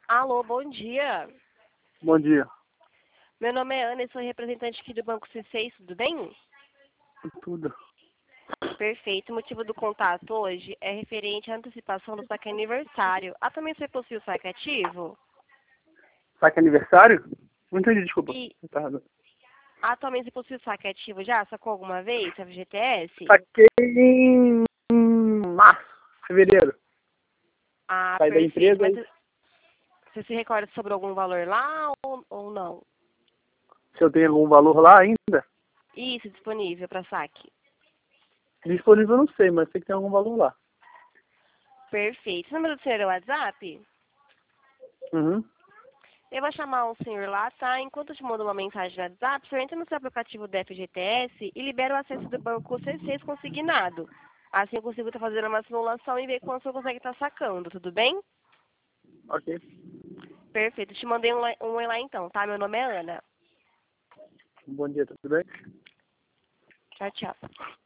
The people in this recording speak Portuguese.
Alô, bom dia. Bom dia. Meu nome é Ana e sou representante aqui do Banco C6, tudo bem? Tudo. Perfeito. O motivo do contato hoje é referente à antecipação do saque aniversário. Atualmente você possui o saque ativo? Saque aniversário? Não entendi, desculpa. E Tá errado. atualmente você possui o saque ativo já? Sacou alguma vez, FGTS? Saquei em março, fevereiro. Ah, Saí da perfeito. empresa Mas e você se recorda sobre algum valor lá ou não? se eu tenho algum valor lá ainda, Isso, disponível para saque. disponível eu não sei, mas sei que tem algum valor lá. Perfeito. O número do senhor é o WhatsApp? Uhum. Eu vou chamar o senhor lá, tá? Enquanto eu te mando uma mensagem no WhatsApp, o senhor entra no seu aplicativo do FGTS e libera o acesso do banco C6 consignado. Assim eu consigo estar fazendo uma simulação e ver quanto o senhor consegue estar sacando, tudo bem? Ok. Perfeito. Te mandei um oi lá então, tá? Meu nome é Ana. Bom dia, tudo bem? Tchau, tchau.